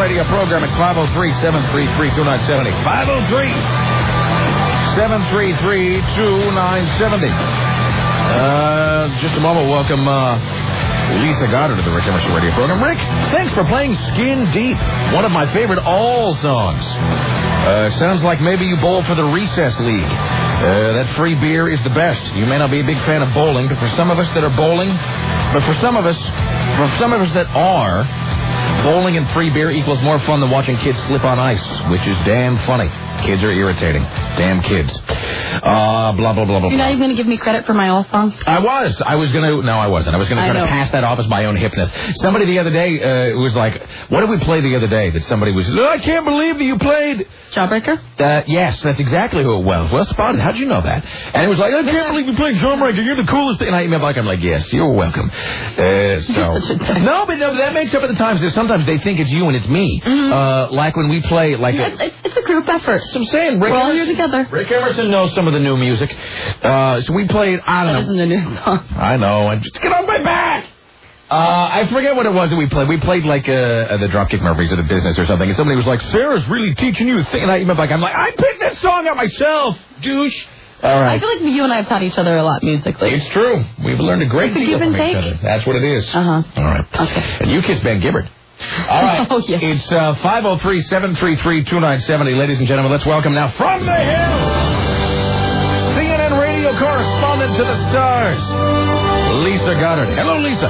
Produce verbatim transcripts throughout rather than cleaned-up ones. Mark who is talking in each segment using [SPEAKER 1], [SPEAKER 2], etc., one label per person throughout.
[SPEAKER 1] radio program. It's five oh three, seven three three, two nine seven oh. five oh three, seven three three, two nine seven oh. Uh, just a moment, welcome uh, Lisa Goddard to the Rick Emerson radio program. Rick, thanks for playing Skin Deep, one of my favorite all songs. Uh, sounds like maybe you bowl for the Recess League. Uh, that free beer is the best. You may not be a big fan of bowling, but for some of us that are bowling, but for some of us, for some of us that are, bowling and free beer equals more fun than watching kids slip on ice, which is damn funny. Kids are irritating. Damn kids. Uh, blah, blah, blah, blah.
[SPEAKER 2] You're not even going to give me credit for my all song?
[SPEAKER 1] I was. I was going to... No, I wasn't. I was going to try to pass that off as my own hipness. Somebody the other day uh, was like... What did we play the other day that somebody was... Oh, I can't believe that you played...
[SPEAKER 2] Jawbreaker?
[SPEAKER 1] Uh, yes, that's exactly who it was. Well spotted. How'd you know that? And it was like, I can't believe you played Jawbreaker. You're the coolest thing. And I emailed like, I'm like, yes, you're welcome. Uh, so... no, but no, that makes up at the times. Sometimes they think it's you and it's me. Mm-hmm. Uh, like when we play... like
[SPEAKER 2] yeah, a, it's, it's a group effort.
[SPEAKER 1] So I'm saying, Rick
[SPEAKER 2] We're all
[SPEAKER 1] Emerson,
[SPEAKER 2] here together.
[SPEAKER 1] Rick Emerson knows some of the new music. Uh, so we played, I don't
[SPEAKER 2] that
[SPEAKER 1] know.
[SPEAKER 2] Isn't a new song.
[SPEAKER 1] I know. I just get off my back. Uh, I forget what it was that we played. We played like uh, the Dropkick Murphys or the Business or something. And somebody was like, Sarah's really teaching you a thing. And I remember, like, I'm like, I picked that song out myself, douche. All right.
[SPEAKER 2] I feel like you and I have taught each other a lot musically.
[SPEAKER 1] It's true. We've learned a great deal from each other. That's what it is.
[SPEAKER 2] Uh-huh.
[SPEAKER 1] All right.
[SPEAKER 2] Okay.
[SPEAKER 1] And you kiss Ben Gibbard. All right.
[SPEAKER 2] Oh, yeah.
[SPEAKER 1] It's uh, five oh three, seven three three, two nine seven oh. Ladies and gentlemen, let's welcome now from the Hill, C N N radio correspondent to the stars, Lisa Goddard. Hello, Lisa.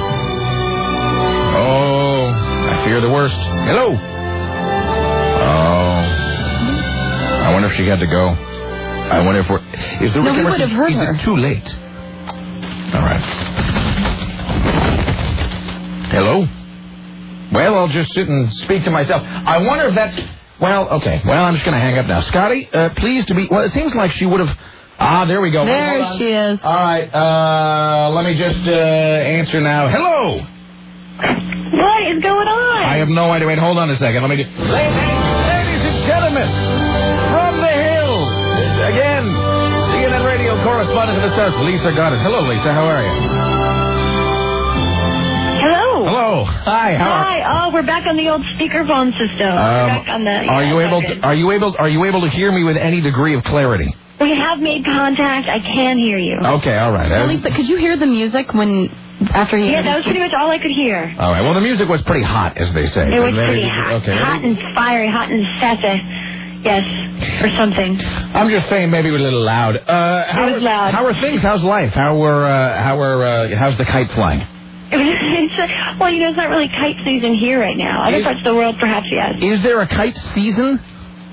[SPEAKER 1] Oh, I fear the worst. Hello. Oh. I wonder if she had to go. I wonder if we're... Is the
[SPEAKER 2] no,
[SPEAKER 1] Rick
[SPEAKER 2] we
[SPEAKER 1] Emerson,
[SPEAKER 2] would have heard
[SPEAKER 1] is
[SPEAKER 2] her.
[SPEAKER 1] it too late? All right. Hello? Well, I'll just sit and speak to myself. I wonder if that's... Well, okay. Well, I'm just going to hang up now. Scotty, uh, please to be... Well, it seems like she would have... Ah, there we go.
[SPEAKER 2] There she is.
[SPEAKER 1] All right. Uh, let me just uh, answer now. Hello.
[SPEAKER 3] What is going on?
[SPEAKER 1] I have no idea. Wait, hold on a second. Let me just... Ladies and gentlemen, from the Hill, again, C N N radio correspondent to the stars, Lisa Goddard. Hello, Lisa. How are you?
[SPEAKER 3] Hello.
[SPEAKER 1] Hello. Hi. How are...
[SPEAKER 3] Hi. Oh, we're back on the old speakerphone system.
[SPEAKER 1] Um,
[SPEAKER 3] we're back on the.
[SPEAKER 1] Are
[SPEAKER 3] yeah,
[SPEAKER 1] you able? To, are you able? Are you able to hear me with any degree of clarity?
[SPEAKER 3] We have made contact. I can hear you.
[SPEAKER 1] Okay. All right.
[SPEAKER 2] Well, Lisa, could you hear the music when after you?
[SPEAKER 3] Yeah, that was pretty much all I could hear.
[SPEAKER 1] All right. Well, the music was pretty hot, as they say.
[SPEAKER 3] It was
[SPEAKER 1] Maybe,
[SPEAKER 3] pretty hot.
[SPEAKER 1] Okay.
[SPEAKER 3] Hot and fiery, hot and sassy. Yes, or something.
[SPEAKER 1] I'm just saying, maybe it was a little loud. Uh, how
[SPEAKER 3] it was
[SPEAKER 1] are,
[SPEAKER 3] loud.
[SPEAKER 1] How are things? How's life? How are? Uh, how are? Uh, how's the kite flying?
[SPEAKER 3] It's a, well, you know, it's not really kite season here right now. Other
[SPEAKER 1] Is,
[SPEAKER 3] parts of the world, perhaps, yes.
[SPEAKER 1] Is there a kite season?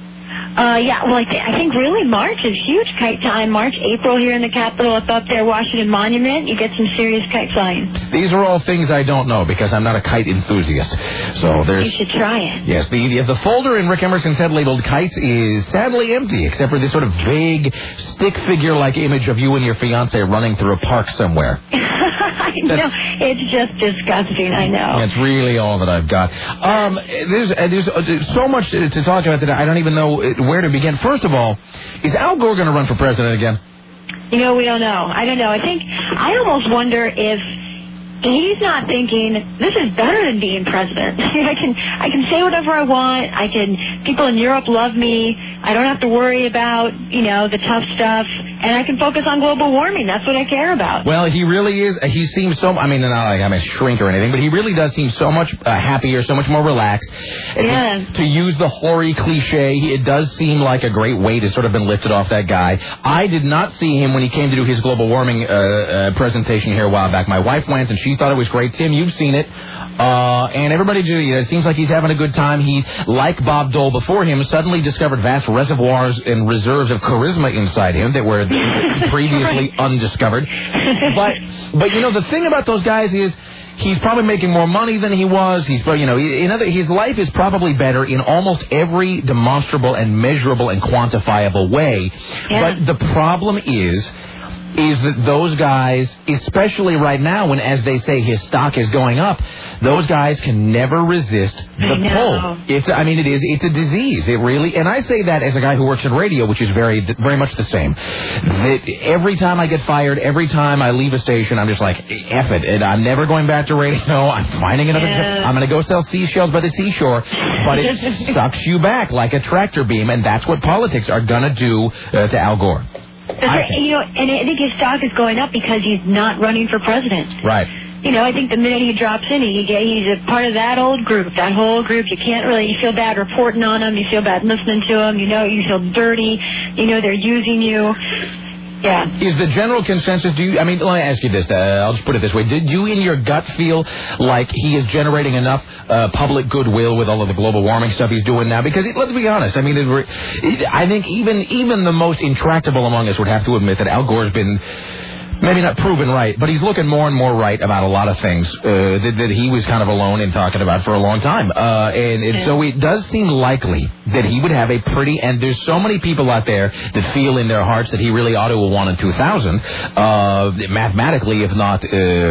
[SPEAKER 3] Uh, yeah, well, I, th- I think really March is huge kite time. March, April here in the capital, up up there, Washington Monument, you get some serious kite flying.
[SPEAKER 1] These are all things I don't know because I'm not a kite enthusiast. So there's...
[SPEAKER 3] You should try it.
[SPEAKER 1] Yes, the the folder in Rick Emerson's head labeled kites is sadly empty, except for this sort of vague stick figure-like image of you and your fiancé running through a park somewhere.
[SPEAKER 3] I know. It's just disgusting, I know.
[SPEAKER 1] That's really all that I've got. Um, there's, uh, there's uh, so much to, to talk about today, I don't even know where to begin. First of all, is Al Gore going to run for president again?
[SPEAKER 3] You know, we don't know. I don't know. I think, I almost wonder if he's not thinking, this is better than being president. I can I can say whatever I want. I can, people in Europe love me. I don't have to worry about, you know, the tough stuff. And I can focus on global warming. That's what I care about.
[SPEAKER 1] Well, he really is. He seems so, I mean, not like I'm a shrink or anything, but he really does seem so much uh, happier, so much more relaxed.
[SPEAKER 3] Yeah.
[SPEAKER 1] To, to use the hoary cliche, it does seem like a great weight has sort of been lifted off that guy. I did not see him when he came to do his global warming uh, uh, presentation here a while back. My wife went, and she thought it was great. Tim, you've seen it. Uh, and everybody, do, you know, it seems like he's having a good time. He, like Bob Dole before him, suddenly discovered vast reservoirs and reserves of charisma inside him that were previously undiscovered. But, but you know, the thing about those guys is he's probably making more money than he was. He's, you know, in other, his life is probably better in almost every demonstrable and measurable and quantifiable way.
[SPEAKER 3] Yeah.
[SPEAKER 1] But the problem is, is that those guys, especially right now when, as they say, his stock is going up, those guys can never resist the pull. It's, I mean, it is, it's a disease. It really, and I say that as a guy who works in radio, which is very, very much the same. That every time I get fired, every time I leave a station, I'm just like, F it, and I'm never going back to radio. I'm finding another
[SPEAKER 3] Yeah.
[SPEAKER 1] job. I'm going to go sell seashells by the seashore, but it sucks you back like a tractor beam, and that's what politics are going to do uh, to Al Gore.
[SPEAKER 3] That's right. You know, and I think his stock is going up because he's not running for president.
[SPEAKER 1] Right.
[SPEAKER 3] You know, I think the minute he drops in, he, he's a part of that old group, that whole group. You can't really, you feel bad reporting on him. You feel bad listening to him. You know, you feel dirty. You know, they're using you. Yeah.
[SPEAKER 1] Is the general consensus, do you, I mean, let me ask you this, uh, I'll just put it this way. Did you in your gut feel like he is generating enough uh, public goodwill with all of the global warming stuff he's doing now? Because it, let's be honest, I mean, it, it, I think even even the most intractable among us would have to admit that Al Gore's been maybe not proven right, but he's looking more and more right about a lot of things uh, that, that he was kind of alone in talking about for a long time. Uh, and, and so it does seem likely that he would have a pretty, and there's so many people out there that feel in their hearts that he really ought to have won in two thousand, uh, mathematically, if not, uh,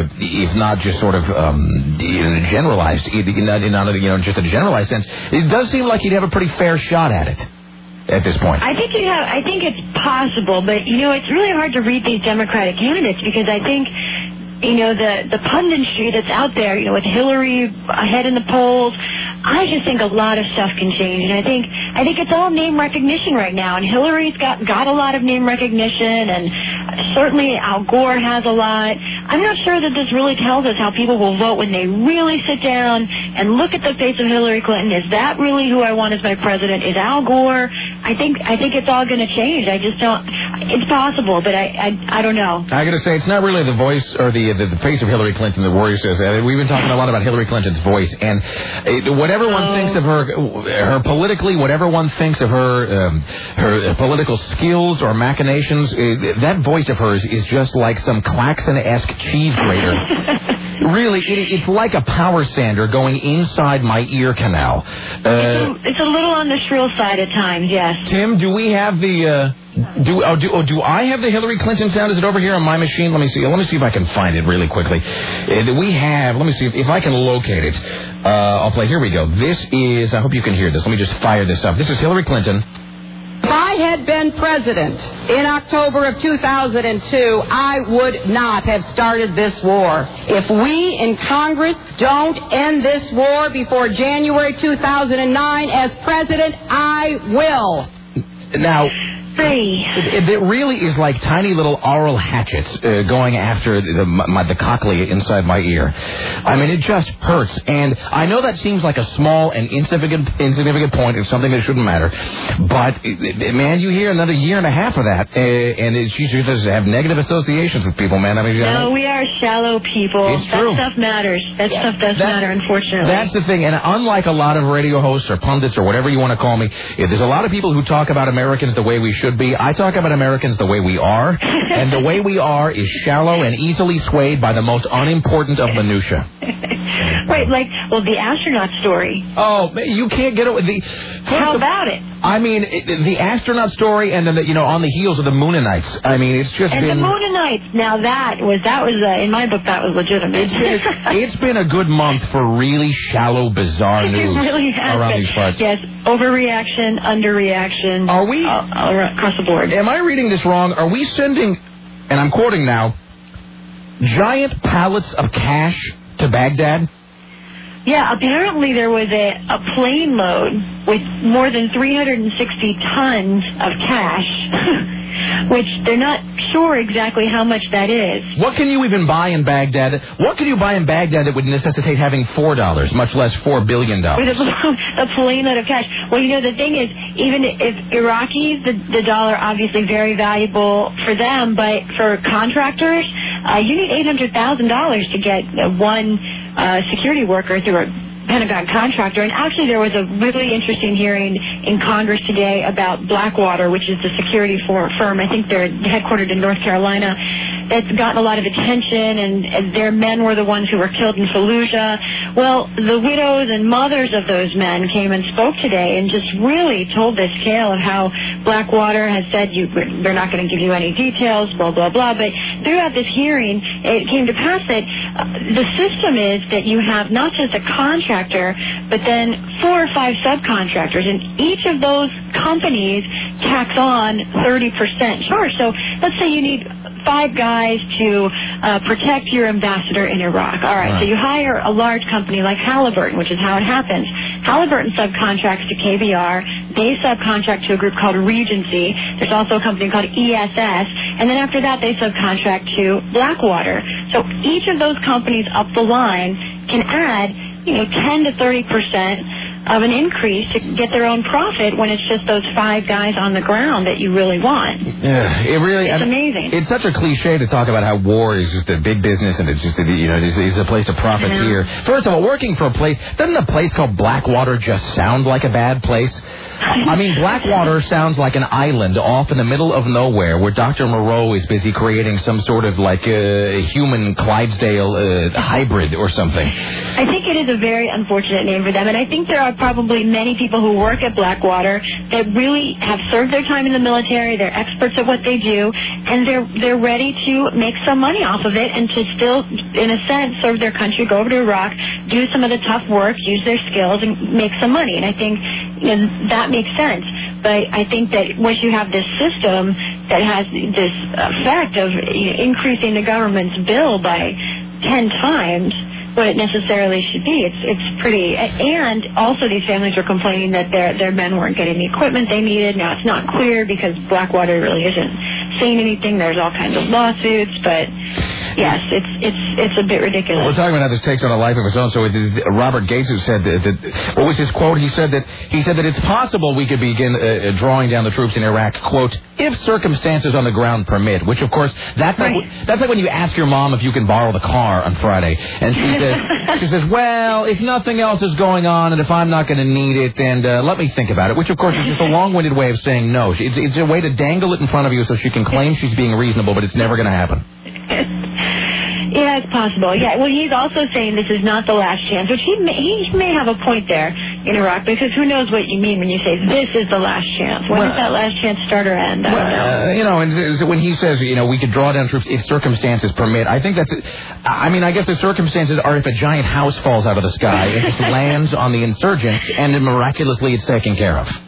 [SPEAKER 1] if not just sort of um, in a generalized, in not, in not, you know, just a generalized sense. It does seem like he'd have a pretty fair shot at it at this point.
[SPEAKER 3] I think you have. I think it's possible, but you know, it's really hard to read these Democratic candidates because I think, you know, the the punditry that's out there, you know, with Hillary ahead in the polls, I just think a lot of stuff can change, and I think I think it's all name recognition right now, and Hillary's got got a lot of name recognition, and certainly Al Gore has a lot. I'm not sure that this really tells us how people will vote when they really sit down and look at the face of Hillary Clinton. Is that really who I want as my president? Is Al Gore? I think I think it's all going to change. I just don't. It's possible, but I I, I don't know.
[SPEAKER 1] I got to say, it's not really the voice or the, the the face of Hillary Clinton that worries us. We've been talking a lot about Hillary Clinton's voice, and it, whatever one
[SPEAKER 3] oh.
[SPEAKER 1] thinks of her, her politically, whatever one thinks of her, um, her political skills or machinations, uh, that voice of hers is just like some Klaxon-esque cheese grater. Really, it, it's like a power sander going inside my ear canal. Uh,
[SPEAKER 3] it's, a, it's a little on the shrill side at times, yes.
[SPEAKER 1] Tim, do we have the uh, do oh, do oh, do I have the Hillary Clinton sound? Is it over here on my machine? Let me see. Let me see if I can find it really quickly. Uh, we have. Let me see if, if I can locate it. Uh, I'll play. Here we go. This is. I hope you can hear this. Let me just fire this up. This is Hillary Clinton.
[SPEAKER 4] If I had been president in October of two thousand two, I would not have started this war. If we in Congress don't end this war before January two thousand nine, as president, I will.
[SPEAKER 1] Now,
[SPEAKER 3] Free.
[SPEAKER 1] It, it really is like tiny little oral hatchets uh, going after the, my, the cochlea inside my ear. I mean, it just hurts. And I know that seems like a small and insignificant, insignificant point. It's something that shouldn't matter. But, it, man, you hear another year and a half of that, uh, and it, she just have negative associations with people, man. I mean,
[SPEAKER 3] no, we are shallow people.
[SPEAKER 1] It's
[SPEAKER 3] that
[SPEAKER 1] true.
[SPEAKER 3] stuff matters. That yeah, stuff does that, matter, unfortunately.
[SPEAKER 1] That's the thing. And unlike a lot of radio hosts or pundits or whatever you want to call me, there's a lot of people who talk about Americans the way we should be. I talk about Americans the way we are, and the way we are is shallow and easily swayed by the most unimportant of minutia.
[SPEAKER 3] Right, like, well, the astronaut story.
[SPEAKER 1] Oh, you can't get away. The,
[SPEAKER 3] How about it?
[SPEAKER 1] I mean, it, the astronaut story, and then the, you know, on the heels of the Mooninites. I mean, it's just
[SPEAKER 3] and
[SPEAKER 1] been.
[SPEAKER 3] And the Mooninites. Now that was that was uh, in my book that was legitimate.
[SPEAKER 1] It's been, it's been a good month for really shallow, bizarre news
[SPEAKER 3] it really has
[SPEAKER 1] around
[SPEAKER 3] been.
[SPEAKER 1] these parts.
[SPEAKER 3] Yes, overreaction, underreaction.
[SPEAKER 1] Are we
[SPEAKER 3] all, all across the board?
[SPEAKER 1] Am I reading this wrong? Are we sending, and I'm quoting now, giant pallets of cash to Baghdad?
[SPEAKER 3] Yeah, apparently there was a, a plane load with more than three hundred sixty tons of cash, which they're not sure exactly how much that is.
[SPEAKER 1] What can you even buy in Baghdad? What can you buy in Baghdad that would necessitate having four dollars, much less four billion dollars?
[SPEAKER 3] With a, a plane load of cash. Well, you know, the thing is, even if Iraqis, the, the dollar obviously very valuable for them, but for contractors, uh, you need eight hundred thousand dollars to get one uh, security worker through a Pentagon contractor. And actually there was a really interesting hearing in Congress today about Blackwater, which is the security for, firm. I think they're headquartered in North Carolina. it's gotten a lot of attention, and, and their men were the ones who were killed in Fallujah. Well, the widows and mothers of those men came and spoke today and just really told this tale of how Blackwater has said you, they're not going to give you any details, blah, blah, blah. But throughout this hearing, it came to pass that uh, the system is that you have not just a contractor, but then four or five subcontractors, and each of those companies tax on thirty percent charge. So let's say you need five guys to uh, protect your ambassador in Iraq. All right, right, so you hire a large company like Halliburton, which is how it happens. Halliburton subcontracts to K B R. They subcontract to a group called Regency. There's also a company called E S S. And then after that, they subcontract to Blackwater. So each of those companies up the line can add, you know, ten to thirty percent of an increase to get their own profit when it's just those five guys on the ground that you really want.
[SPEAKER 1] Yeah, it really,
[SPEAKER 3] it's
[SPEAKER 1] I mean,
[SPEAKER 3] amazing.
[SPEAKER 1] It's such a cliche to talk about how war is just a big business and it's just a, you know it's, it's a place to profiteer. First of all, working for a place, doesn't a place called Blackwater just sound like a bad place? I mean, Blackwater sounds like an island off in the middle of nowhere where Doctor Moreau is busy creating some sort of like a human Clydesdale uh, hybrid or something.
[SPEAKER 3] I think it is a very unfortunate name for them, and I think there are probably many people who work at Blackwater that really have served their time in the military. They're experts at what they do, and they're they're ready to make some money off of it and to still, in a sense, serve their country, go over to Iraq, do some of the tough work, use their skills, and make some money. And I think you know, that makes sense. But I think that once you have this system that has this effect of you know, increasing the government's bill by ten times what it necessarily should be, it's it's pretty. And also these families are complaining that their their men weren't getting the equipment they needed. Now it's not clear because Blackwater really isn't saying anything. There's all kinds of lawsuits, but yes, it's it's it's a bit ridiculous.
[SPEAKER 1] We're talking about how this takes on a life of its own. So it is Robert Gates who said that, that what was his quote? He said that he said that it's possible we could begin uh, drawing down the troops in Iraq, quote, if circumstances on the ground permit. Which of course that's right. like that's like when you ask your mom if you can borrow the car on Friday, and she says she says, well, if nothing else is going on, and if I'm not going to need it, and uh, let me think about it. Which of course is just a long-winded way of saying no. It's it's a way to dangle it in front of you so she can claim she's being reasonable, but it's never going to happen.
[SPEAKER 3] Yeah, it's possible. Yeah, well, he's also saying this is not the last chance, which he may, he may have a point there in Iraq, because who knows what you mean when you say this is the last chance. When well, does that last chance start or end? I
[SPEAKER 1] well,
[SPEAKER 3] don't know.
[SPEAKER 1] Uh, you know, and when he says, you know, we could draw down troops if circumstances permit, I think that's, I mean, I guess the circumstances are if a giant house falls out of the sky and just lands on the insurgents, and then miraculously it's taken care of.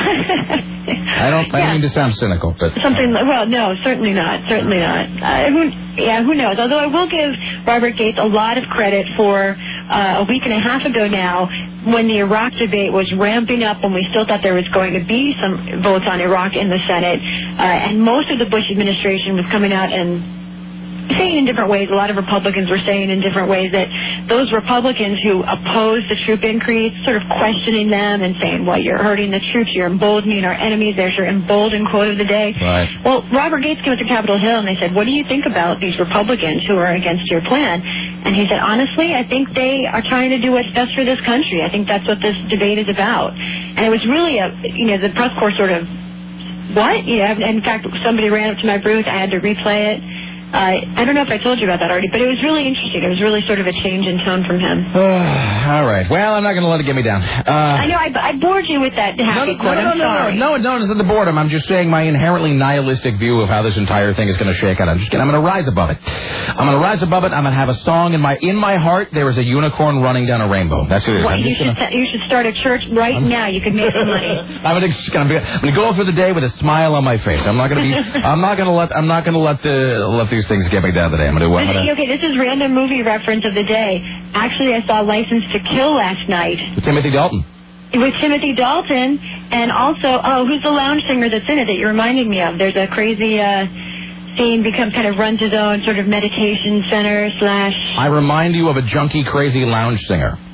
[SPEAKER 1] I don't. I yeah. don't mean to sound cynical, but
[SPEAKER 3] something. Well, no, certainly not. Certainly not. Uh, who, yeah, who knows? Although I will give Robert Gates a lot of credit for uh, a week and a half ago now, when the Iraq debate was ramping up, when we still thought there was going to be some votes on Iraq in the Senate, uh, and most of the Bush administration was coming out and saying in different ways, a lot of Republicans were saying in different ways that those Republicans who opposed the troop increase, sort of questioning them and saying, well, you're hurting the troops, you're emboldening our enemies, there's your emboldened quote of the day.
[SPEAKER 1] Right.
[SPEAKER 3] Well, Robert Gates came to Capitol Hill and they said, what do you think about these Republicans who are against your plan? And he said, honestly, I think they are trying to do what's best for this country. I think that's what this debate is about. And it was really a, you know, the press corps sort of, what? You know, in fact, somebody ran up to my booth, I had to replay it. Uh, I don't know if I told you about that already, but it was really interesting. It was really sort of a change in tone from him.
[SPEAKER 1] All right. Well, I'm not going to let it get me down. Uh,
[SPEAKER 3] I know. I, I bored you with that happy
[SPEAKER 1] no,
[SPEAKER 3] quote.
[SPEAKER 1] No, no,
[SPEAKER 3] I'm
[SPEAKER 1] no,
[SPEAKER 3] sorry.
[SPEAKER 1] no, no, no, it's not the boredom. I'm just saying my inherently nihilistic view of how this entire thing is going to shake out. I'm just kidding. I'm going to rise above it. I'm going to rise above it. I'm going to have a song in my in my heart. There is a unicorn running down a rainbow. That's what it is.
[SPEAKER 3] Well, you, should gonna, you should start a church right I'm, now. You could make some money.
[SPEAKER 1] I'm going to go through the day with a smile on my face. I'm not going to be. I'm not going to let. I'm not going to let the let these things get me down today. I'm gonna do what?
[SPEAKER 3] Okay, this is random movie reference of the day. Actually, I saw License to Kill last night.
[SPEAKER 1] With Timothy Dalton.
[SPEAKER 3] With Timothy Dalton, and also, oh, who's the lounge singer that's in it that you're reminding me of? There's a crazy uh, scene, becomes kind of runs his own sort of meditation center slash...
[SPEAKER 1] I remind you of a junkie, crazy lounge singer.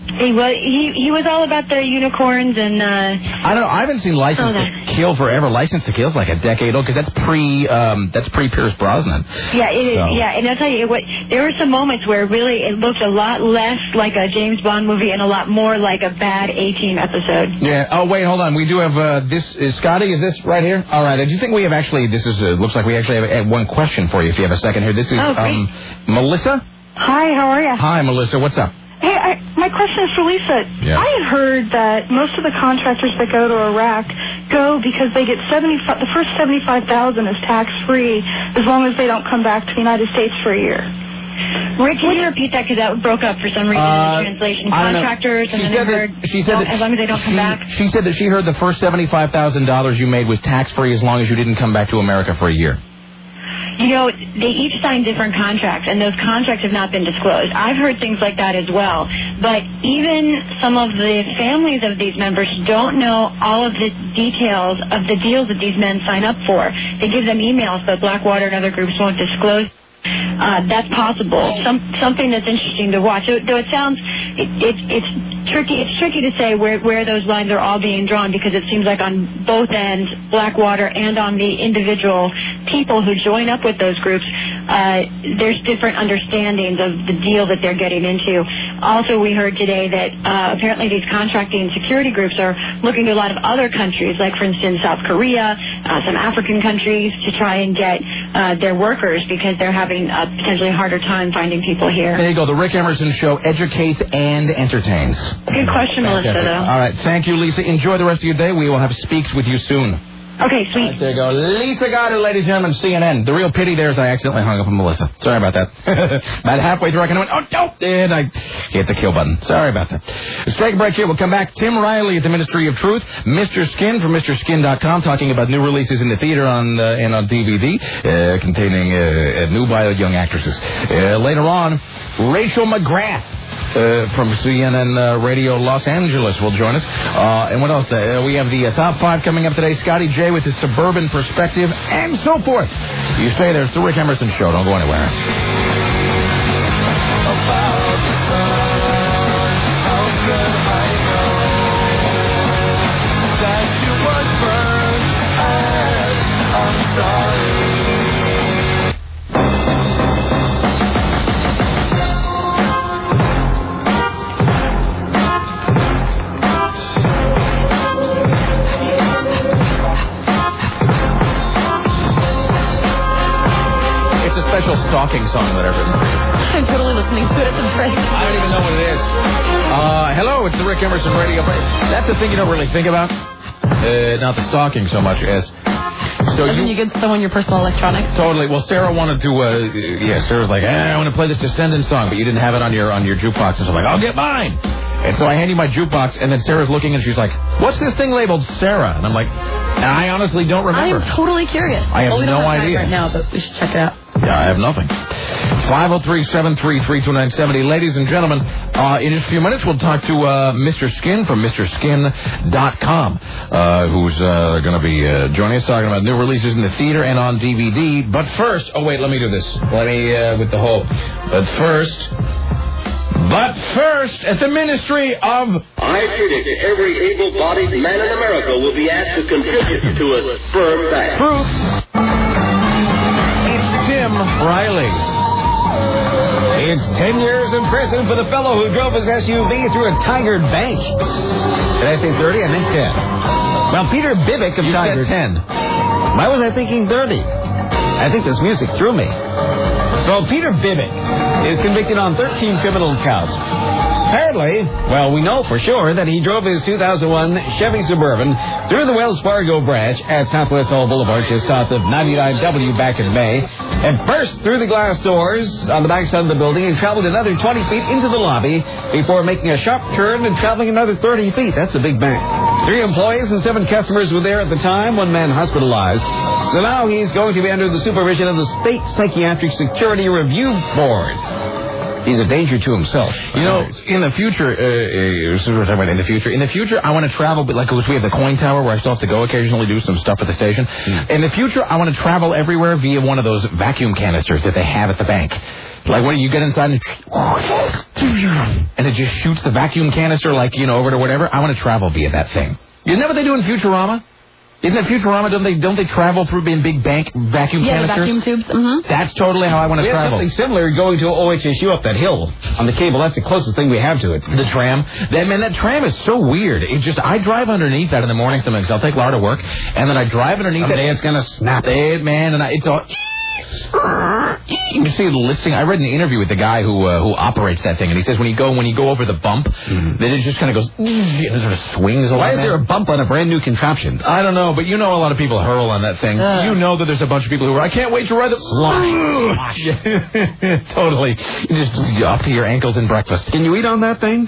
[SPEAKER 3] He was he he was all about the unicorns and. Uh,
[SPEAKER 1] I don't know. I haven't seen License
[SPEAKER 3] oh,
[SPEAKER 1] to Kill forever. License to Kill is like a decade old because that's pre um, that's pre Pierce Brosnan.
[SPEAKER 3] Yeah, it is.
[SPEAKER 1] So.
[SPEAKER 3] Yeah, and I'll tell you what. There were some moments where really it looked a lot less like a James Bond movie and a lot more like a bad A-Team episode.
[SPEAKER 1] Yeah. Oh wait, hold on. We do have uh, this. Is Scotty? Is this right here? All right. Do you think we have actually? This is. Uh, looks like we actually have uh, one question for you. If you have a second here, this is
[SPEAKER 3] oh, great.
[SPEAKER 1] um, Melissa.
[SPEAKER 5] Hi, how are you?
[SPEAKER 1] Hi, Melissa. What's up?
[SPEAKER 5] Hey, I, my question is for Lisa.
[SPEAKER 1] Yeah.
[SPEAKER 5] I had heard that most of the contractors that go to Iraq go because they get seventy-five. The first seventy-five thousand is tax free as long as they don't come back to the United States for a year.
[SPEAKER 3] Rick, can you repeat that because that broke up for some reason
[SPEAKER 1] Uh,
[SPEAKER 3] in the translation?
[SPEAKER 1] I don't know.
[SPEAKER 3] Contractors
[SPEAKER 1] She
[SPEAKER 3] and then
[SPEAKER 1] said
[SPEAKER 3] I heard
[SPEAKER 1] that- she said
[SPEAKER 3] don't-
[SPEAKER 1] that
[SPEAKER 3] as long as they don't come
[SPEAKER 1] she,
[SPEAKER 3] back.
[SPEAKER 1] She said that she heard the first seventy-five thousand dollars you made was tax free as long as you didn't come back to America for a year.
[SPEAKER 3] You know, they each sign different contracts, and those contracts have not been disclosed. I've heard things like that as well. But even some of the families of these members don't know all of the details of the deals that these men sign up for. They give them emails, but Blackwater and other groups won't disclose. Uh, that's possible. Some, something that's interesting to watch. So, though it sounds, it, it, it's tricky. It's tricky to say where, where those lines are all being drawn because it seems like on both ends, Blackwater and on the individual people who join up with those groups, uh, there's different understandings of the deal that they're getting into. Also, we heard today that uh, apparently these contracting security groups are looking to a lot of other countries, like for instance South Korea, uh, some African countries, to try and get uh, their workers because they're having a potentially harder time finding people here.
[SPEAKER 1] There you go. The Rick Emerson Show educates and entertains.
[SPEAKER 3] Good question, Melissa, though.
[SPEAKER 1] All right. Thank you, Lisa. Enjoy the rest of your day. We will have Speaks with you soon.
[SPEAKER 3] Okay, sweet.
[SPEAKER 1] Right, there you go. Lisa Goddard, ladies and gentlemen, C N N. The real pity there is I accidentally hung up on Melissa. Sorry about that. About halfway through, I kind of went, oh, don't. And I hit the kill button. Sorry about that. Let's take a break here. We'll come back. Tim Riley at the Ministry of Truth. Mister Skin from Mister Skin dot com talking about new releases in the theater on uh, and on D V D uh, containing uh, nubile young actresses. Uh, later on, Rachel McGrath. Uh, from C N N uh, Radio Los Angeles will join us. Uh, and what else? Uh, we have the uh, top five coming up today. Scotty J with his suburban perspective and so forth. You stay there. It's the Rick Emerson Show. Don't go anywhere. About the sun, how could I know that you would burn and I'm sorry. Special stalking song that I've written.
[SPEAKER 2] I'm totally listening to it at the break.
[SPEAKER 1] I don't even know what it is. Uh, hello, it's the Rick Emerson Radio. That's the thing you don't really think about. Uh, not the stalking so much as. So
[SPEAKER 2] Doesn't you, you get someone your personal electronics?
[SPEAKER 1] Totally. Well, Sarah wanted to. Uh, yeah, Sarah's like, eh, I want to play this Descendants song, but you didn't have it on your on your jukebox. And so I'm like, I'll get mine. And so I hand you my jukebox, and then Sarah's looking, and she's like, what's this thing labeled Sarah? And I'm like, I honestly don't remember.
[SPEAKER 2] I'm totally curious.
[SPEAKER 1] I have
[SPEAKER 2] well, we don't
[SPEAKER 1] no
[SPEAKER 2] have
[SPEAKER 1] idea
[SPEAKER 2] right now, but we should check it out.
[SPEAKER 1] Yeah, I have nothing. five oh three, seven three three, two nine seven oh. Ladies and gentlemen, uh, in just a few minutes, we'll talk to uh, Mister Skin from Mister Skin dot com, uh, who's uh, going to be uh, joining us, talking about new releases in the theater and on D V D. But first, oh, wait, let me do this. Let me, uh, with the whole. But first... But first, at the Ministry of...
[SPEAKER 6] I predict every able-bodied man in America will be asked to contribute to a sperm bank.
[SPEAKER 1] Proof. It's Tim Riley.
[SPEAKER 7] It's ten years in prison for the fellow who drove his S U V through a Tiger bank. Did I say thirty? I meant ten. Well, Peter Bibick of
[SPEAKER 1] You
[SPEAKER 7] Tiger...
[SPEAKER 1] said ten.
[SPEAKER 7] Why was I thinking thirty? I think this music threw me. So Peter Bibick is convicted on thirteen criminal counts. Apparently, well, we know for sure that he drove his two thousand one Chevy Suburban through the Wells Fargo branch at Southwest Hall Boulevard, just south of ninety-nine W back in May, and burst through the glass doors on the backside of the building and traveled another twenty feet into the lobby before making a sharp turn and traveling another thirty feet. That's a big bank. Three employees and seven customers were there at the time, one man hospitalized. So now he's going to be under the supervision of the State Psychiatric Security Review Board. He's a danger to himself.
[SPEAKER 1] You know, in the future, uh, uh, in the future, in the future, I want to travel, like we have the coin tower where I still have to go occasionally do some stuff at the station. Mm. In the future, I want to travel everywhere via one of those vacuum canisters that they have at the bank. Like, what do you get inside and... and it just shoots the vacuum canister, like, you know, over to whatever? I want to travel via that thing. Isn't that what they do in Futurama? Isn't that Futurama? Don't they don't they travel through in big bank vacuum
[SPEAKER 2] yeah,
[SPEAKER 1] canisters?
[SPEAKER 2] Yeah, vacuum tubes. Mm-hmm.
[SPEAKER 1] That's totally how I want to
[SPEAKER 7] we
[SPEAKER 1] travel.
[SPEAKER 7] We have something similar going to O H S U up that hill on the cable. That's the closest thing we have to it.
[SPEAKER 1] The tram. That, man, that tram is so weird. It just, I drive underneath that in the morning sometimes. I'll take Laura to work, and then I drive underneath
[SPEAKER 7] Someday
[SPEAKER 1] it.
[SPEAKER 7] it's going to snap.
[SPEAKER 1] It, man, and I, it's all... You see the listing. I read an interview with the guy who uh, who operates that thing, and he says when you go when you go over the bump, mm-hmm. then it just kind of goes and it sort of swings. A
[SPEAKER 7] Why
[SPEAKER 1] lot
[SPEAKER 7] is there a bump on a brand new contraption?
[SPEAKER 1] I don't know, but you know a lot of people hurl on that thing. Uh. You know that there's a bunch of people who are. I can't wait to ride the
[SPEAKER 7] slosh.
[SPEAKER 1] Totally, you just up to your ankles in breakfast.
[SPEAKER 7] Can you eat on that thing?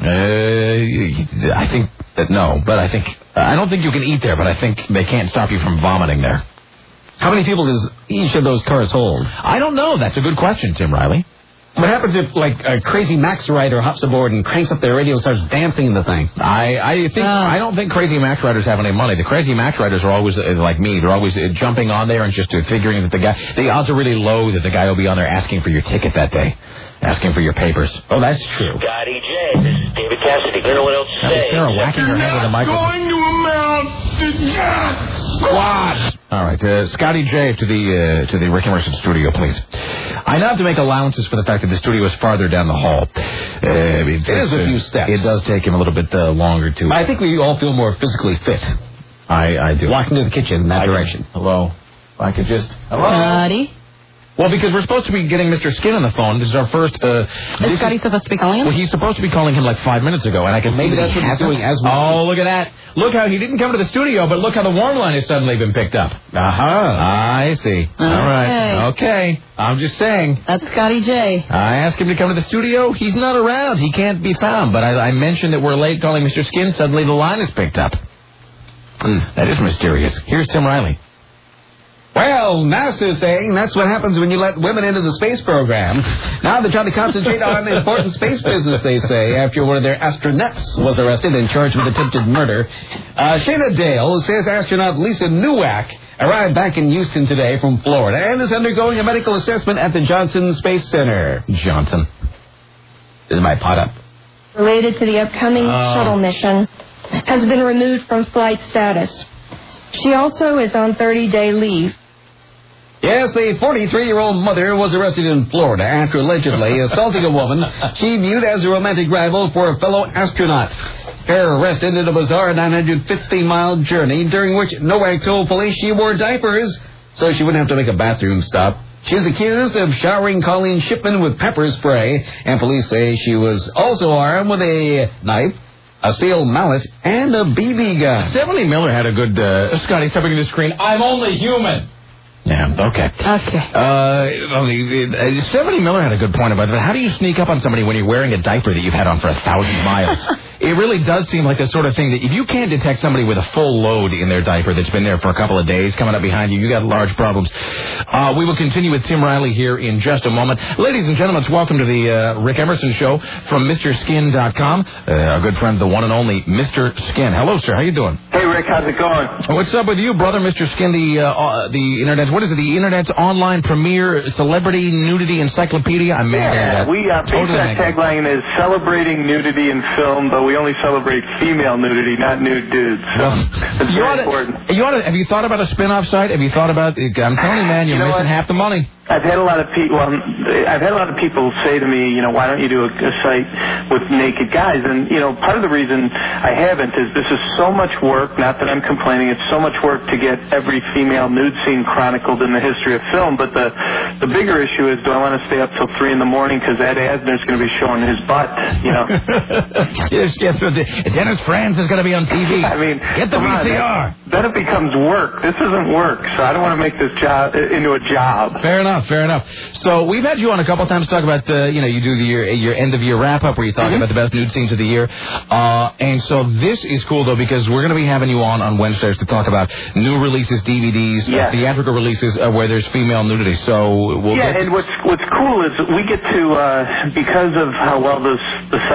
[SPEAKER 1] Uh, I think that no, but I think I don't think you can eat there, but I think they can't stop you from vomiting there.
[SPEAKER 7] How many people does each of those cars hold?
[SPEAKER 1] I don't know. That's a good question, Tim Riley.
[SPEAKER 7] What happens if, like, a crazy Max rider hops aboard and cranks up their radio and starts dancing in the thing?
[SPEAKER 1] I, I think uh. I don't think crazy Max riders have any money. The crazy Max riders are always uh, like me. They're always uh, jumping on there and just uh, figuring that the guy. The odds are really low that the guy will be on there asking for your ticket that day, asking for your papers.
[SPEAKER 7] Oh, that's true.
[SPEAKER 6] Scotty J, this is David Cassidy. I don't know what else to say.
[SPEAKER 1] Sarah whacking her head with a microphone.
[SPEAKER 8] Going to amount to jack squat.
[SPEAKER 1] All right, uh, Scotty J to the uh, to the Rick Emerson studio, please. I now have to make allowances for the fact that the studio is farther down the hall. Uh, it,
[SPEAKER 7] it is a few steps.
[SPEAKER 1] It does take him a little bit uh, longer to.
[SPEAKER 7] I think we all feel more physically fit.
[SPEAKER 1] I I do.
[SPEAKER 7] Walking to the kitchen in that
[SPEAKER 1] I
[SPEAKER 7] direction.
[SPEAKER 1] Do. Hello. If I could just. Hello.
[SPEAKER 2] Scotty.
[SPEAKER 1] Well, because we're supposed to be getting Mister Skin on the phone. This is our first... Uh,
[SPEAKER 2] is Scotty supposed to be calling him?
[SPEAKER 1] Well, he's supposed to be calling him like five minutes ago, and I can
[SPEAKER 7] Maybe
[SPEAKER 1] see that
[SPEAKER 7] that's what he's doing as
[SPEAKER 1] well. Oh, look at that. Look how he didn't come to the studio, but look how the warm line has suddenly been picked up.
[SPEAKER 7] Uh-huh.
[SPEAKER 1] I see.
[SPEAKER 2] Okay.
[SPEAKER 1] All right. Okay. I'm just saying.
[SPEAKER 2] That's Scotty J.
[SPEAKER 1] I asked him to come to the studio. He's not around. He can't be found. But I, I mentioned that we're late calling Mister Skin. Suddenly the line is picked up. Mm, that is mysterious. Here's Tim Riley.
[SPEAKER 7] Well, NASA's saying that's what happens when you let women into the space program. Now they're trying to concentrate on important space business, they say, after one of their astronauts was arrested and charged with attempted murder. Uh, Shayna Dale says astronaut Lisa Nowak arrived back in Houston today from Florida and is undergoing a medical assessment at the Johnson Space Center.
[SPEAKER 1] Johnson.
[SPEAKER 7] This is my pot up.
[SPEAKER 9] Related to the upcoming
[SPEAKER 1] uh.
[SPEAKER 9] shuttle mission, has been removed from flight status. She also is on thirty-day leave.
[SPEAKER 7] Yes, the forty-three-year-old mother was arrested in Florida after allegedly assaulting a woman she viewed as a romantic rival for a fellow astronaut. Her arrest ended a bizarre nine hundred fifty mile journey during which Nowak told police she wore diapers so she wouldn't have to make a bathroom stop. She is accused of showering Colleen Shipman with pepper spray, and police say she was also armed with a knife, a steel mallet, and a B B gun.
[SPEAKER 1] Stephanie Miller had a good... Uh, Scotty, stepping to the screen. I'm only human. Yeah, okay.
[SPEAKER 2] Okay.
[SPEAKER 1] Uh, Stephanie Miller had a good point about that. How do you sneak up on somebody when you're wearing a diaper that you've had on for a thousand miles? It really does seem like the sort of thing that if you can't detect somebody with a full load in their diaper that's been there for a couple of days coming up behind you, you got large problems. Uh, we will continue with Tim Riley here in just a moment. Ladies and gentlemen, welcome to the uh, Rick Emerson Show from Mister Skin dot com. Uh, our good friend, the one and only Mister Skin. Hello, sir. How you doing?
[SPEAKER 10] Hey, Rick. How's it going?
[SPEAKER 1] What's up with you, brother? Mister Skin, the uh, uh, the Internet's, what is it, the Internet's online premier celebrity nudity encyclopedia? I'm mad
[SPEAKER 10] yeah,
[SPEAKER 1] at that.
[SPEAKER 10] we, uh,
[SPEAKER 1] totally
[SPEAKER 10] our tagline is celebrating nudity in film, but we only celebrate female nudity, not nude dudes. So
[SPEAKER 1] well,
[SPEAKER 10] it's
[SPEAKER 1] you
[SPEAKER 10] very
[SPEAKER 1] oughta,
[SPEAKER 10] important.
[SPEAKER 1] You oughta, have you thought about a spin-off site? Have you thought about, I'm telling you, man, you're
[SPEAKER 10] you know
[SPEAKER 1] missing
[SPEAKER 10] what?
[SPEAKER 1] half the money.
[SPEAKER 10] I've had a lot of people. Well, I've had a lot of people say to me, you know, why don't you do a, a site with naked guys? And you know, part of the reason I haven't is this is so much work. Not that I'm complaining. It's so much work to get every female nude scene chronicled in the history of film. But the the bigger issue is, do I want to stay up till three in the morning because Ed Asner's going to be showing his butt? You know.
[SPEAKER 1] yes, yes. Dennis Franz is going to be on T V.
[SPEAKER 10] I mean,
[SPEAKER 1] get the V C R.
[SPEAKER 10] On, then it becomes work. This isn't work. So I don't want to make this job into a job.
[SPEAKER 1] Fair enough. Fair enough. So we've had you on a couple of times to talk about, uh, you know, you do the your, your end of year wrap up where you talk mm-hmm. about the best nude scenes of the year. Uh, and so this is cool though because we're going to be having you on on Wednesdays to talk about new releases, D V Ds,
[SPEAKER 10] yes.
[SPEAKER 1] uh, theatrical releases uh, where there's female nudity. So we'll
[SPEAKER 10] yeah,
[SPEAKER 1] get
[SPEAKER 10] and what's what's cool is we get to uh, because of how well this the site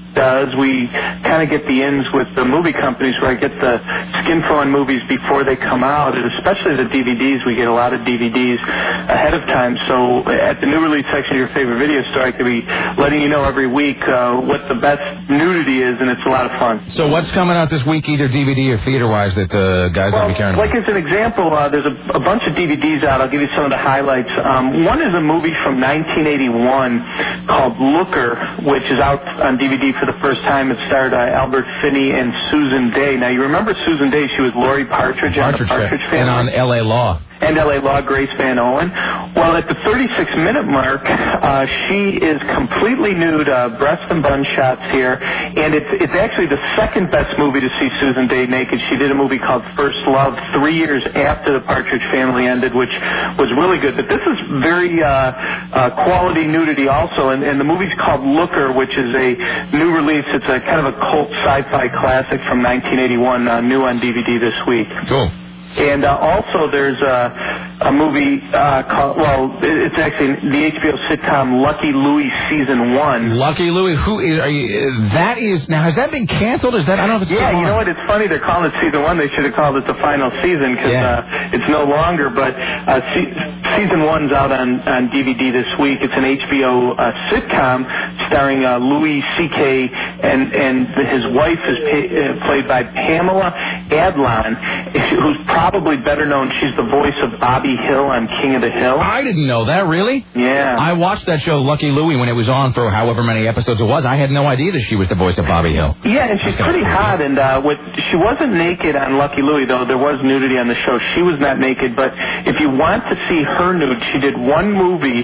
[SPEAKER 10] does. We kind of get the ins with the movie companies where I get the skinful on movies before they come out, and especially the D V Ds. We get a lot of D V Ds ahead of time. So at the new release section of your favorite video store, I could be letting you know every week uh, what the best nudity is, and it's a lot of fun.
[SPEAKER 1] So what's coming out this week, either D V D or theater-wise, that the guys
[SPEAKER 10] well,
[SPEAKER 1] will be carrying?
[SPEAKER 10] Like as an example, uh, there's a, a bunch of D V Ds out. I'll give you some of the highlights. Um, one is a movie from nineteen eighty-one called Looker, which is out on D V D for the first time. It starred uh, Albert Finney and Susan Day. Now, you remember Susan Day? She was Laurie Partridge,
[SPEAKER 1] Partridge
[SPEAKER 10] on the Partridge Family.
[SPEAKER 1] And on L A Law.
[SPEAKER 10] And L A Law, Grace Van Owen. Well, at the thirty-six minute mark, uh, she is completely nude, uh, breast and bun shots here, and it's it's actually the second best movie to see Susan Day naked. She did a movie called First Love three years after the Partridge Family ended, which was really good. But this is very uh, uh, quality nudity also, and, and the movie's called Looker, which is a new release. It's a kind of a cult sci-fi classic from nineteen eighty-one, uh, new on D V D this week.
[SPEAKER 1] Cool.
[SPEAKER 10] And uh, also there's a, a movie uh, called, well, it's actually the H B O sitcom Lucky Louie Season one.
[SPEAKER 1] Lucky Louie, who is, are you, is, that is, now has that been canceled? Is that, I don't know if it's
[SPEAKER 10] Yeah,
[SPEAKER 1] still
[SPEAKER 10] you know
[SPEAKER 1] on.
[SPEAKER 10] what, it's funny they're calling it Season one. They should have called it the final season because
[SPEAKER 1] Yeah.
[SPEAKER 10] uh, it's no longer, but uh, se- Season one's out on, on D V D this week. It's an H B O uh, sitcom starring uh, Louis C K and, and his wife is pa- uh, played by Pamela Adlon, who's probably better known. She's the voice of Bobby Hill on King of the Hill.
[SPEAKER 1] I didn't know that, really?
[SPEAKER 10] Yeah.
[SPEAKER 1] I watched that show, Lucky Louie, when it was on for however many episodes it was. I had no idea that she was the voice of Bobby Hill.
[SPEAKER 10] Yeah, and she's pretty hot, and uh, what, she wasn't naked on Lucky Louie, though there was nudity on the show. She was not naked, but if you want to see her nude, she did one movie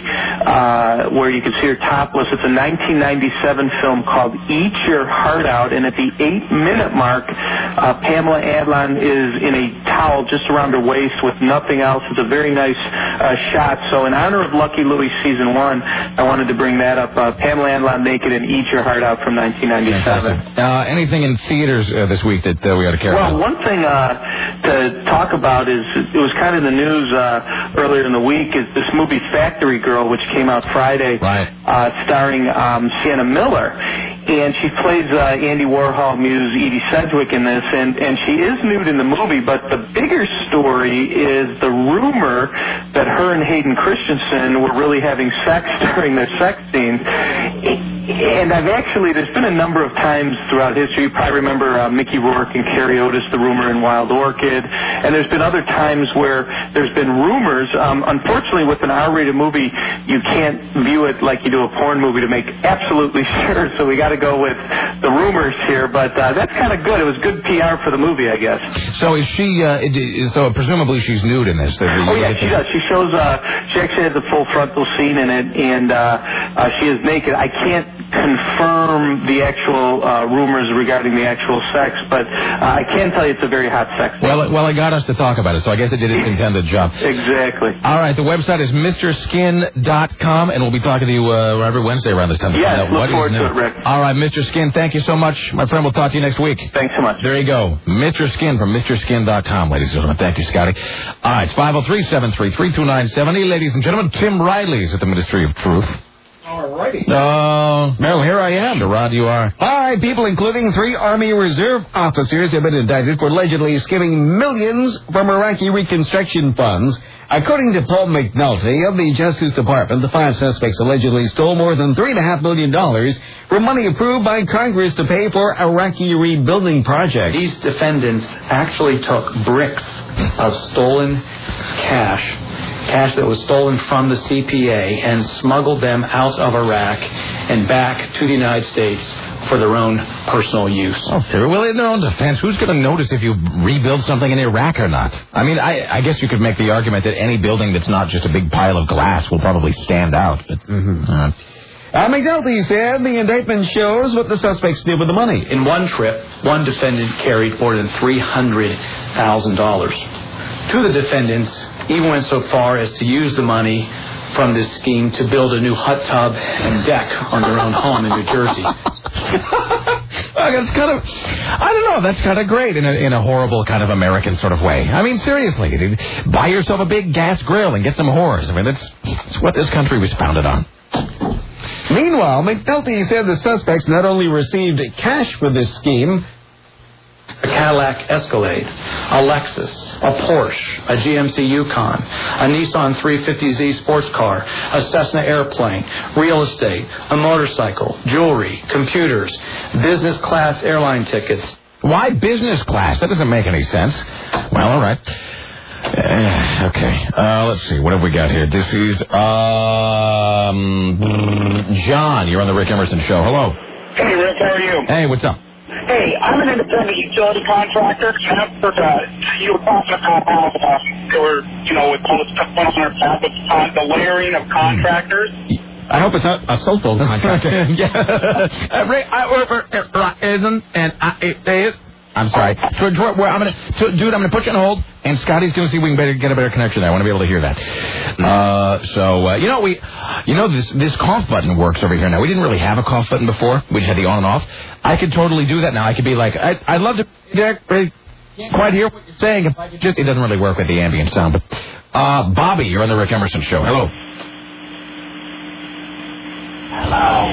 [SPEAKER 10] uh, where you could see her topless. It's a nineteen ninety-seven film called Eat Your Heart Out, and at the eight-minute mark, uh, Pamela Adlon is in a towel just around her waist with nothing else. It's a very nice uh, shot. So in honor of Lucky Louie Season one, I wanted to bring that up. Uh, Pamela Adlon naked and Eat Your Heart Out from nineteen ninety-seven.
[SPEAKER 1] Uh, anything in theaters uh, this week that uh, we ought to carry
[SPEAKER 10] Well,
[SPEAKER 1] on?
[SPEAKER 10] one thing uh, to talk about is, it was kind of in the news uh, earlier in the week, is this movie Factory Girl, which came out Friday,
[SPEAKER 1] right.
[SPEAKER 10] uh, starring um, Sienna Miller. And she plays uh, Andy Warhol muse Edie Sedgwick in this, and, and she is nude in the movie, but the bigger story is the rumor that her and Hayden Christensen were really having sex during their sex scenes. And I've actually, there's been a number of times throughout history, you probably remember uh, Mickey Rourke and Carrie Otis, the rumor in Wild Orchid, and there's been other times where there's been rumors. Um, unfortunately, with an R-rated movie, you can't view it like you do a porn movie to make absolutely sure, so we got to go with the rumors here, but uh, that's kind of good. It was good P R for the movie, I guess.
[SPEAKER 1] So is she, uh, so presumably she's nude in this?
[SPEAKER 10] Oh, yeah, she does. She shows, uh, she actually has a full frontal scene in it, and uh, uh, she is naked. I can't confirm the actual uh, rumors regarding the actual sex, but uh, I can tell you it's a very hot sex scene.
[SPEAKER 1] Well, it, well, it got us to talk about it, so I guess it did its intended job.
[SPEAKER 10] Exactly.
[SPEAKER 1] All right, the website is Mister Skin dot com, and we'll be talking to you uh, every Wednesday around this time. To
[SPEAKER 10] yes,
[SPEAKER 1] find out
[SPEAKER 10] look
[SPEAKER 1] what
[SPEAKER 10] forward
[SPEAKER 1] is new.
[SPEAKER 10] to it, Rick.
[SPEAKER 1] All right, Mister Skin, thank you so much. My friend, we'll talk to you next week.
[SPEAKER 10] Thanks so much.
[SPEAKER 1] There you go. Mister Skin from Mister Skin dot com, ladies and gentlemen. Thank you, Scotty. All right, it's five oh three, seven three three, two nine seven oh. Ladies and gentlemen, Tim Riley's at the Ministry of Truth.
[SPEAKER 7] Alrighty.
[SPEAKER 1] Uh, well, here I am. To Rod, you are.
[SPEAKER 7] Five people, including three Army Reserve officers, have been indicted for allegedly skimming millions from Iraqi reconstruction funds. According to Paul McNulty of the Justice Department, the five suspects allegedly stole more than three point five million dollars from money approved by Congress to pay for Iraqi rebuilding projects.
[SPEAKER 11] These defendants actually took bricks of stolen cash, cash that was stolen from the C P A, and smuggled them out of Iraq and back to the United States for their own personal use.
[SPEAKER 1] Oh, fair. Well, in their own defense, who's going to notice if you rebuild something in Iraq or not? I mean, I, I guess you could make the argument that any building that's not just a big pile of glass will probably stand out. But,
[SPEAKER 7] mm-hmm.
[SPEAKER 1] uh,
[SPEAKER 7] Uh, McNulty said the indictment shows what the suspects did with the money.
[SPEAKER 11] In one trip, one defendant carried more than three hundred thousand dollars. Two of the defendants even went so far as to use the money from this scheme to build a new hot tub and deck on their own home in New Jersey.
[SPEAKER 1] That's kind of, I don't know, that's kind of great in a, in a horrible kind of American sort of way. I mean, seriously, dude, buy yourself a big gas grill and get some whores. I mean, that's, that's what this country was founded on.
[SPEAKER 7] Meanwhile, McNulty said the suspects not only received cash for this scheme,
[SPEAKER 11] a Cadillac Escalade, a Lexus, a Porsche, a G M C Yukon, a Nissan three fifty Z sports car, a Cessna airplane, real estate, a motorcycle, jewelry, computers, business class airline tickets.
[SPEAKER 1] Why business class? That doesn't make any sense. Well, all right. Uh, okay. Uh, let's see. What have we got here? This is um, John. You're on the Rick Emerson Show. Hello.
[SPEAKER 12] Hey, Rick. How are you?
[SPEAKER 1] Hey, what's up?
[SPEAKER 12] Hey, I'm an independent utility contractor. And I've heard, uh, you were talking about how uh, they were, you know, with all the stuff going on our path, uh, the layering of contractors.
[SPEAKER 7] I hope it's not a cell phone contractor.
[SPEAKER 1] Yeah. uh, Rick, I, uh, uh, isn't, and I, it is. I'm sorry. So, well, I'm gonna, so, dude, I'm going to put you on hold, and Scotty's going to see if we can better, get a better connection there. I want to be able to hear that. Uh, so, uh, you know, we, you know, this this cough button works over here now. We didn't really have a cough button before. We just had the on and off. I could totally do that now. I could be like, I, I'd love to really quite hear what you're saying. If I could just, it doesn't really work with the ambient sound. But, uh, Bobby, you're on the Rick Emerson Show. Hello. Hello.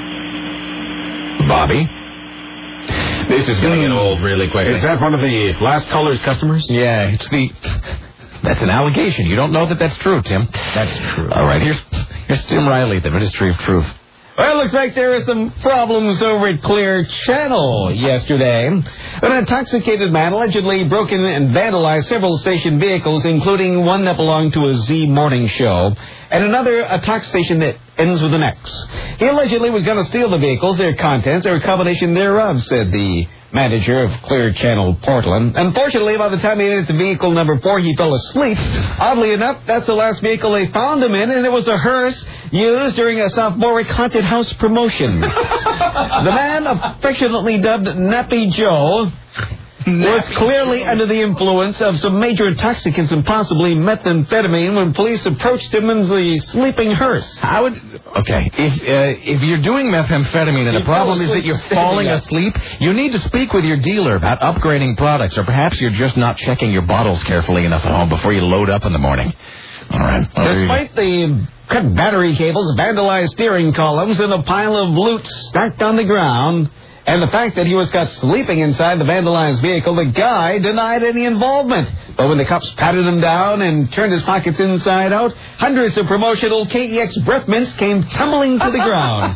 [SPEAKER 1] Bobby. This is going to get old really quickly.
[SPEAKER 7] Is that one of the last caller's customers?
[SPEAKER 1] Yeah, it's the... That's an allegation. You don't know that that's true, Tim.
[SPEAKER 7] That's true.
[SPEAKER 1] All right, here's here's Tim Riley, the Ministry of Truth.
[SPEAKER 7] Well, it looks like there are some problems over at Clear Channel yesterday. An intoxicated man allegedly broke in and vandalized several station vehicles, including one that belonged to a Z morning show, and another, a talk station that ends with an X. He allegedly was going to steal the vehicles, their contents, or a combination thereof, said the manager of Clear Channel Portland. Unfortunately, by the time he entered vehicle number four, he fell asleep. Oddly enough, that's the last vehicle they found him in, and it was a hearse used during a sophomoric haunted house promotion. The man, affectionately dubbed Nappy Joe, was clearly under the influence of some major intoxicants and possibly methamphetamine when police approached him in the sleeping hearse.
[SPEAKER 1] I would... Okay, if uh, if you're doing methamphetamine and the problem is that you're falling asleep, you need to speak with your dealer about upgrading products, or perhaps you're just not checking your bottles carefully enough at home before you load up in the morning. All right.
[SPEAKER 7] Despite the cut battery cables, vandalized steering columns, and a pile of loot stacked on the ground, and the fact that he was caught sleeping inside the vandalized vehicle, the guy denied any involvement. But when the cops patted him down and turned his pockets inside out, hundreds of promotional K E X breath mints came tumbling to the ground.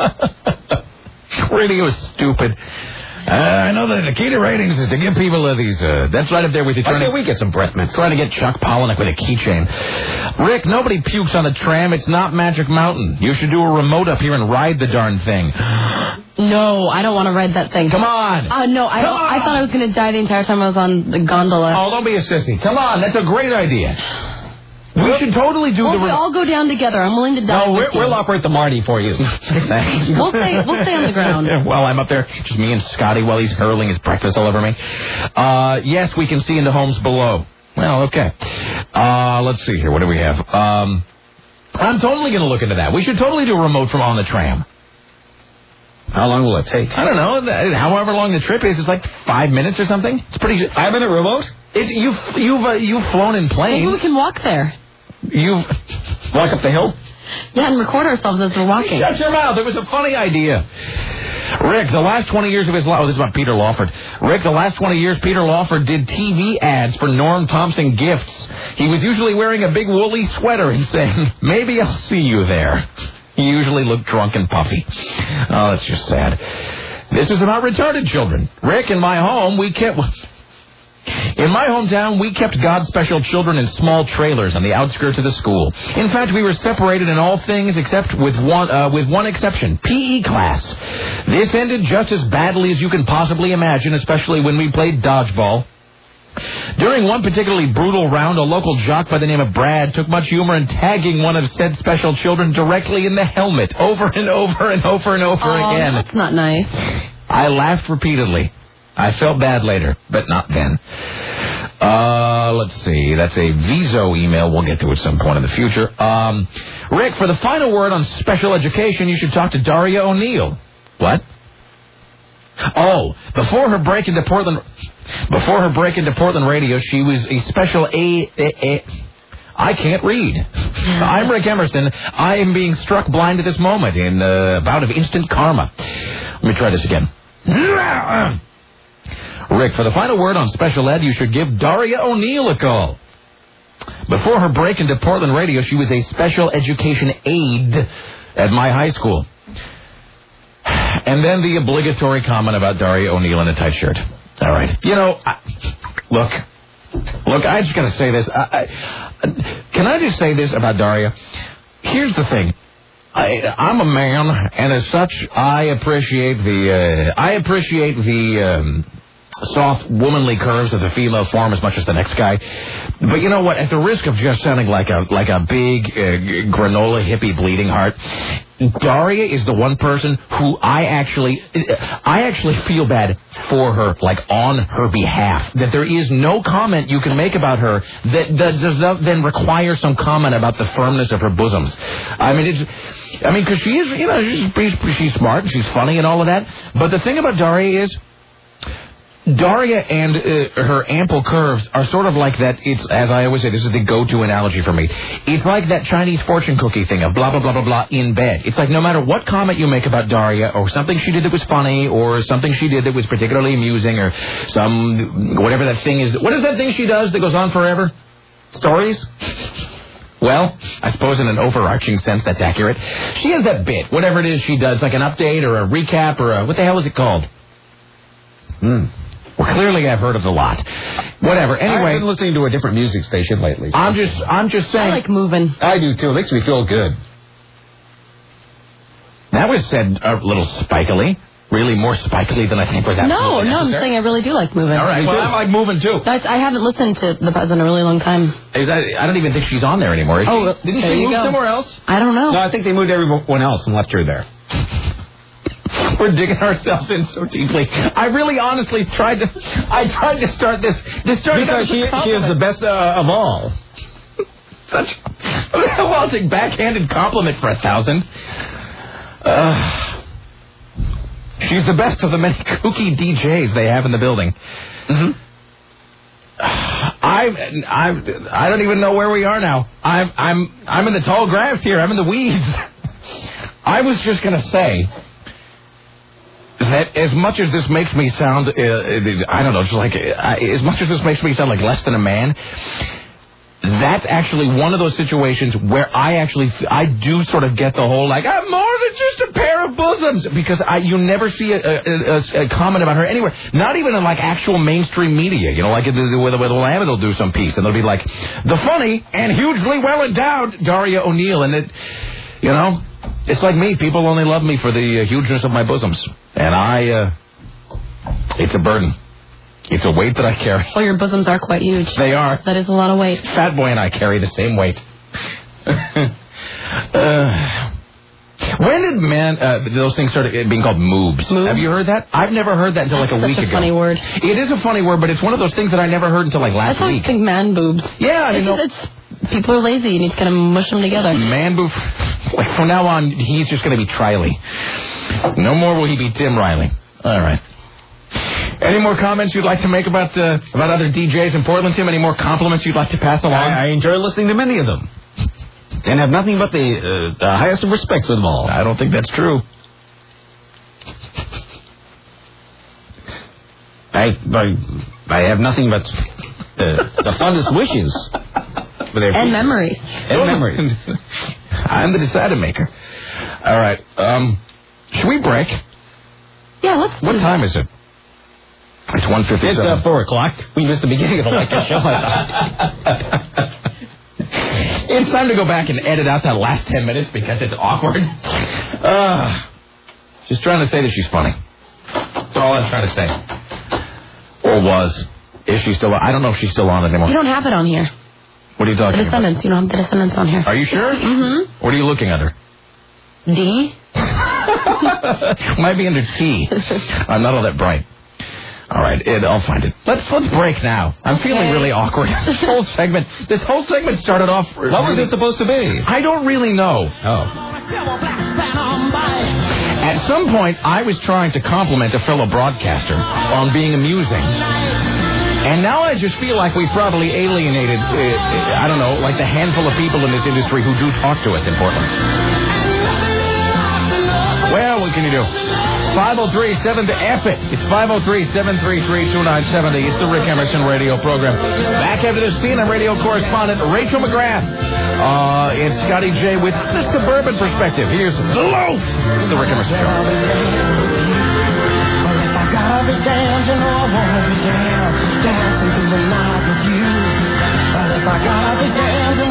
[SPEAKER 1] Radio is stupid. Uh, I know that the key to ratings is to give people uh, these... Uh, that's right up there with you.
[SPEAKER 7] I say we get some breath mints.
[SPEAKER 1] Trying to get Chuck Palahniuk with a keychain. Rick, nobody pukes on the tram. It's not Magic Mountain. You should do a remote up here and ride the darn thing.
[SPEAKER 2] No, I don't want to ride that thing.
[SPEAKER 1] Come on.
[SPEAKER 2] Uh, no, I,
[SPEAKER 1] Come on.
[SPEAKER 2] I thought I was going to die the entire time I was on the gondola.
[SPEAKER 1] Oh, don't be a sissy. Come on, that's a great idea. We should totally do
[SPEAKER 2] well,
[SPEAKER 1] the...
[SPEAKER 2] we all go down together. I'm willing to die
[SPEAKER 7] No,
[SPEAKER 2] with
[SPEAKER 7] we're,
[SPEAKER 2] you.
[SPEAKER 7] we'll operate the Marty for you.
[SPEAKER 1] Thanks.
[SPEAKER 2] We'll stay, we'll stay on the ground.
[SPEAKER 1] Well, I'm up there, just me and Scotty while he's hurling his breakfast all over me. Uh, yes, we can see into homes below. Well, okay. Uh, let's see here. What do we have? Um, I'm totally going to look into that. We should totally do a remote from on the tram.
[SPEAKER 7] How long will it take?
[SPEAKER 1] I don't know. However long the trip is, it's like five minutes or something. It's pretty.
[SPEAKER 7] Five minute remote?
[SPEAKER 1] It, you've you've uh, you've flown in planes.
[SPEAKER 2] Maybe we can walk there.
[SPEAKER 1] You've
[SPEAKER 7] walk up the hill.
[SPEAKER 2] Yeah, and record ourselves as we're walking.
[SPEAKER 1] Shut your mouth. It was a funny idea. Rick, the last twenty years of his life... Oh, this is about Peter Lawford. Rick, the last twenty years, Peter Lawford did T V ads for Norm Thompson Gifts. He was usually wearing a big woolly sweater and saying, maybe I'll see you there. He usually looked drunk and puffy. Oh, that's just sad. This is about retarded children. Rick, in my home, we kept... In my hometown, we kept God's special children in small trailers on the outskirts of the school. In fact, we were separated in all things except with one uh, with one exception, P E class. This ended just as badly as you can possibly imagine, especially when we played dodgeball. During one particularly brutal round, a local jock by the name of Brad took much humor in tagging one of said special children directly in the helmet over and over and over and over
[SPEAKER 2] oh,
[SPEAKER 1] again.
[SPEAKER 2] That's not nice.
[SPEAKER 1] I laughed repeatedly. I felt bad later, but not then. Uh, let's see. That's a Viso email. We'll get to at some point in the future. Um, Rick, for the final word on special education, you should talk to Daria O'Neill. What? Oh, before her break into Portland, before her break into Portland radio, she was a special a, a, a I can't read. I'm Rick Emerson. I am being struck blind at this moment in a bout of instant karma. Let me try this again. Rick, for the final word on special ed, you should give Daria O'Neill a call. Before her break into Portland radio, she was a special education aide at my high school. And then the obligatory comment about Daria O'Neill in a tight shirt. All right. You know, I, look, look, I just got to say this. I, I, can I just say this about Daria? Here's the thing. I, I'm a man, and as such, I appreciate the, uh, I appreciate the, um, soft, womanly curves of the female form as much as the next guy. But you know what? At the risk of just sounding like a like a big uh, granola hippie bleeding heart, Daria is the one person who I actually, I actually feel bad for her, like on her behalf. That there is no comment you can make about her that, that does not then require some comment about the firmness of her bosoms. I mean, it's, I mean, because she is, you know, she's, she's, she's smart and she's funny and all of that. But the thing about Daria is, Daria and uh, her ample curves are sort of like that. It's, as I always say, this is the go-to analogy for me. It's like that Chinese fortune cookie thing of blah, blah, blah, blah, blah in bed. It's like no matter what comment you make about Daria or something she did that was funny or something she did that was particularly amusing or some, whatever that thing is. What is that thing she does that goes on forever? Stories? Well, I suppose in an overarching sense that's accurate. She has that bit, whatever it is she does, like an update or a recap or a, what the hell is it called? Hmm. Well, clearly I've heard of the lot. Whatever. Anyway,
[SPEAKER 7] I've been listening to a different music station lately. So.
[SPEAKER 1] I'm just, I'm just saying.
[SPEAKER 2] I like moving.
[SPEAKER 7] I do too. It makes me feel good.
[SPEAKER 1] That was said a little spikily. Really more spikily than I think was absolutely
[SPEAKER 2] No, no,
[SPEAKER 1] necessary.
[SPEAKER 2] I'm saying I really do like moving.
[SPEAKER 1] All right, well, I like moving too.
[SPEAKER 2] I, I haven't listened to the Buzz in a really long time.
[SPEAKER 1] Is that, I don't even think she's on there anymore. Is
[SPEAKER 2] oh,
[SPEAKER 1] she? Didn't
[SPEAKER 2] there
[SPEAKER 1] she
[SPEAKER 2] you
[SPEAKER 1] move
[SPEAKER 2] go.
[SPEAKER 1] somewhere else?
[SPEAKER 2] I don't know.
[SPEAKER 7] No, I think they moved everyone else and left her there.
[SPEAKER 1] We're digging ourselves in so deeply. I really, honestly tried to. I tried to start this. This started
[SPEAKER 7] because she, she is the best uh, of all.
[SPEAKER 1] Such. Well, I'll take backhanded compliment for a thousand. Uh, she's the best of the many kooky D Js they have in the building. Mm-hmm. I, I, I don't even know where we are now. I'm, I'm, I'm in the tall grass here. I'm in the weeds. I was just gonna say that as much as this makes me sound, uh, I don't know, just like, uh, as much as this makes me sound like less than a man, that's actually one of those situations where I actually, I do sort of get the whole, like, I'm more than just a pair of bosoms, because I, you never see a, a, a, a comment about her anywhere, not even in, like, actual mainstream media, you know, like with, with Willamette will do some piece, and they'll be like, the funny and hugely well-endowed Daria O'Neill, and it, you know, it's like me. People only love me for the uh, hugeness of my bosoms. And I, uh, it's a burden. It's a weight that I carry.
[SPEAKER 2] Well, your bosoms are quite huge.
[SPEAKER 1] They are.
[SPEAKER 2] That is a lot of weight.
[SPEAKER 1] Fat Boy and I carry the same weight. uh, when did man, uh, those things started being called moobs?
[SPEAKER 2] Moobs?
[SPEAKER 1] Have you heard that? I've never heard that until like a
[SPEAKER 2] That's
[SPEAKER 1] week
[SPEAKER 2] such a
[SPEAKER 1] ago.
[SPEAKER 2] funny word.
[SPEAKER 1] It is a funny word, but it's one of those things that I never heard until like last
[SPEAKER 2] That's
[SPEAKER 1] week.
[SPEAKER 2] I think man boobs.
[SPEAKER 1] Yeah, I mean,
[SPEAKER 2] it's,
[SPEAKER 1] no,
[SPEAKER 2] it's, people are lazy. You need to kind of mush them together.
[SPEAKER 1] Man boob. Like from now on, he's just going to be Triley. No more will he be Tim Riley. All right. Any more comments you'd like to make about uh, about other D Js in Portland, Tim? Any more compliments you'd like to pass along?
[SPEAKER 7] I, I enjoy listening to many of them. And have nothing but the, uh, the highest of respect for them all.
[SPEAKER 1] I don't think that's true.
[SPEAKER 7] I I, I have nothing but uh, the fondest wishes. For their
[SPEAKER 2] and memories.
[SPEAKER 7] And memories.
[SPEAKER 1] I'm the decider maker. All right. Um, should we break?
[SPEAKER 2] Yeah, let's
[SPEAKER 1] What
[SPEAKER 2] do
[SPEAKER 1] time
[SPEAKER 2] that.
[SPEAKER 1] is it? It's one fifty-seven.
[SPEAKER 7] It's uh, four o'clock. We missed the beginning of the like show.
[SPEAKER 1] It's time to go back and edit out that last ten minutes because it's awkward. Uh, just trying to say that she's funny. That's all I'm trying to say. Or was. Is she still on? I don't know if she's still on anymore.
[SPEAKER 2] You don't have it on here.
[SPEAKER 1] What are you talking
[SPEAKER 2] The
[SPEAKER 1] about?
[SPEAKER 2] Descendants. You don't have The Descendants on here.
[SPEAKER 1] Are you sure?
[SPEAKER 2] Mm-hmm.
[SPEAKER 1] What are you looking under?
[SPEAKER 2] D?
[SPEAKER 1] Might be under T. I'm not all that bright. All right, Ed, I'll find it. Let's let's break now. I'm
[SPEAKER 2] okay.
[SPEAKER 1] feeling really awkward. This whole segment, this whole segment started off.
[SPEAKER 7] What was it supposed to be?
[SPEAKER 1] I don't really know.
[SPEAKER 7] Oh.
[SPEAKER 1] At some point, I was trying to compliment a fellow broadcaster on being amusing. And now I just feel like we've probably alienated, uh, I don't know, like the handful of people in this industry who do talk to us in Portland. Well, what can you do? five oh three seven to F it. It's five oh three seven three three two nine seven oh. It's the Rick Emerson radio program. Back after this, C N N radio correspondent Rachel McGrath. Uh, it's Scotty J with the suburban perspective. Here's The Loaf. It's the Rick Emerson Show.
[SPEAKER 13] Gotta be damned, you know I wanna be damned, dancing through the night with you. But if I gotta be damned,